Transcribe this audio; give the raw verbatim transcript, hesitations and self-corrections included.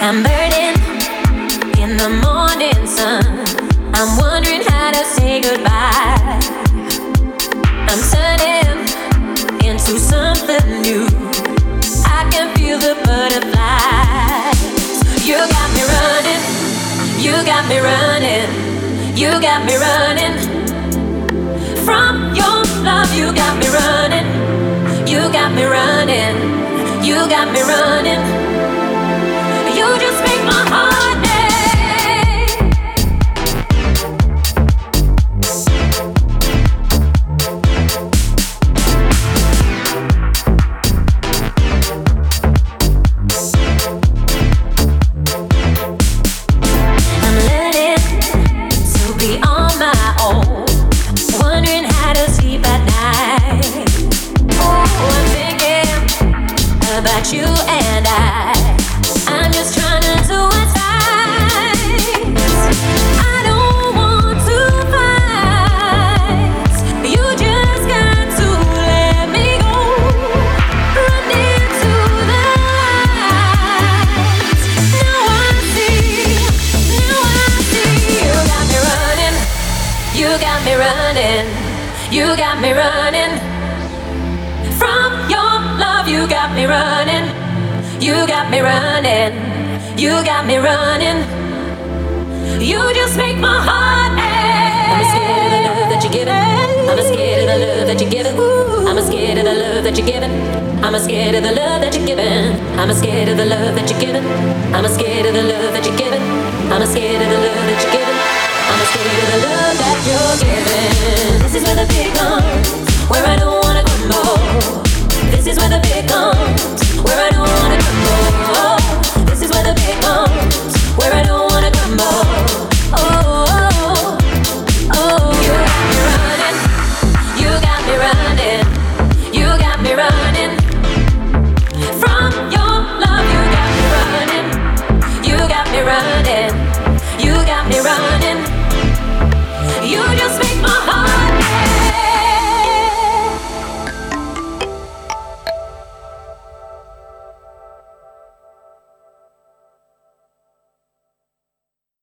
I'm burning in the morning sun. I'm wondering how to say goodbye. I'm turning into something new. I can feel the butterflies. You got me running. You got me running. You got me running. From your love, you got me running. You got me running. You got me running. You just make my heart ache. I'm learning to be on my own, wondering how to sleep at night. Oh, I'm thinking about you and I. I'm just trying to do what's right. I don't want to fight. You just got to let me go. Run into the light. Now I see, now I see. You got me running. You got me running. You got me running. From your love, you got me running. You got me running, you got me running. You just make my heart ache. I'm scared of the love that you're giving. I'm scared of the love that you're giving. I'm scared of the love that you're giving. I'm scared of the love that you're giving. I'm scared of the love that you're giving. I'm scared of the love that you're giving. I'm scared of the love that you're giving. I'm scared of the love that you're giving. This is where the big comes, where I don't wanna crumble. This is where the big comes, where I don't wanna crumble. Oh, this is where the big comes, where I don't wanna crumble. Oh.